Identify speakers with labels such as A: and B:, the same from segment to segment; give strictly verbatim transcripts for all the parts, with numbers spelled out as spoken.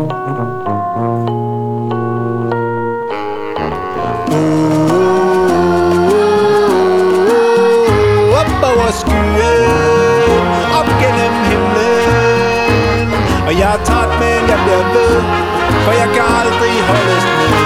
A: Op over skyen, op gennem himlen. Og jeg er træt, men jeg bliver ved, for jeg kan aldrig holdes ned.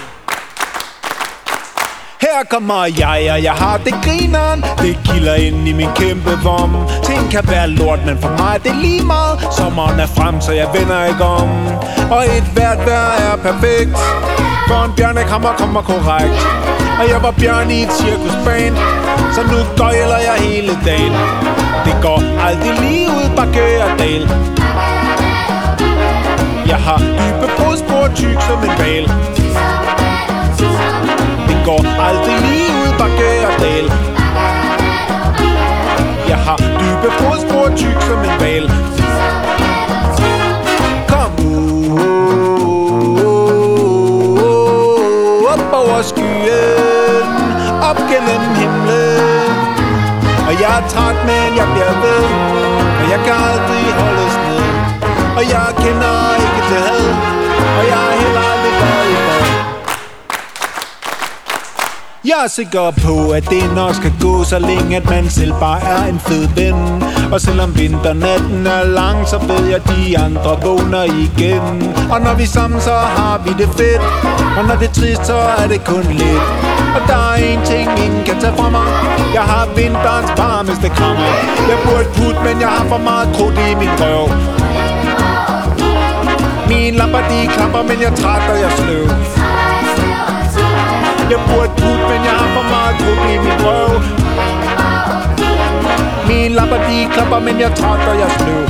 A: Her kommer jeg, og jeg har det grineren. Det kilder ind i min kæmpe vom. Ting kan være lort, men for mig det er lige meget. Sommeren er frem, så jeg vender ikke om. Og et hvert vejr er perfekt, for en bjørnekrammer kommer korrekt. Og jeg var bjørn i et cirkusband, så nu gøjler jeg hele dagen. Det går aldrig lige ud bakke og dal. Jeg har dybe brudspor, tyk som en val. Det går aldrig lige ud bakke og dal. Jeg har dybe brudspor, tyk som en val. Kom op over skyen, op gennem himlen. Og jeg er træt, men jeg bliver ved, og jeg kan aldrig holdes ned. Og jeg kender ikke til had, og jeg er heller aldrig glad i bad. Jeg er sikker på, at det nok skal gå, så længe at man selv bare er en fed ven. Og selvom vinternatten er lang, så ved jeg, at de andre vågner igen. Og når vi er sammen, så har vi det fedt, og når det er trist, så er det kun lidt. Og der er en ting, ingen kan tage fra mig: jeg har vinterens varmeste krammer. Jeg burde putte, men jeg har for meget krudt i min røv. Mine lamper de klapper, men jeg er træt og jeg er sløv. Jeg burde putte, men jeg har for meget krudt i min røv. Mine lamper de klapper, men jeg er træt og jeg er sløv.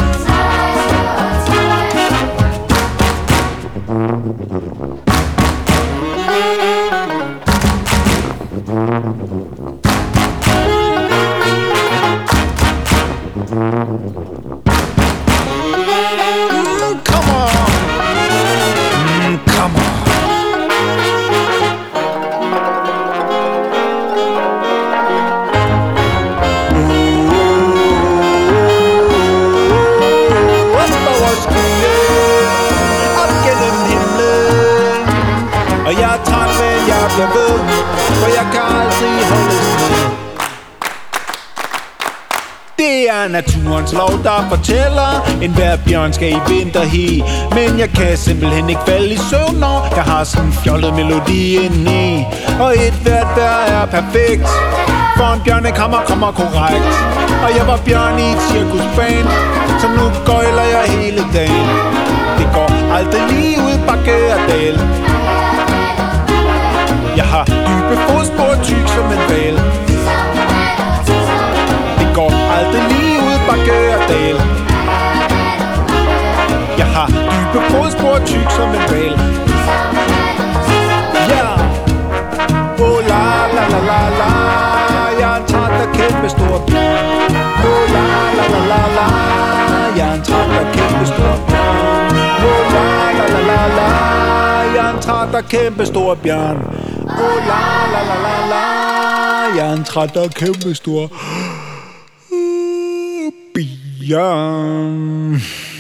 A: Og jeg er træt, men jeg bliver ved, for jeg kan aldrig holdes ned. Det er naturens lov, der fortæller, en hver bjørn skal i vinterhi. Men jeg kan simpelthen ikke falde i søvn, når jeg har sådan en fjollet melodi indeni. Og et hvert vejr er perfekt, for en bjørnekammer kommer korrekt. Og jeg var bjørn i et cirkusband, så nu gøjler jeg hele dagen. Det går aldrig lige ud bakke og dal. Jeg har dybe fodspor, tyk som en val. Det går aldrig lige ud bakke og dal. Jeg har dybe fodspor, tyk som en val. Ja, oh la la la la la. Jeg er en træt og kæmpe stor bjørn. Oh la la la la la. Jeg er en træt og kæmpe stor bjørn. Oh la la la la la. Jeg er en træt og kæmpe stor bjørn. Oh la la la la la. Jeg er en træt og kæmpe stor bjørn.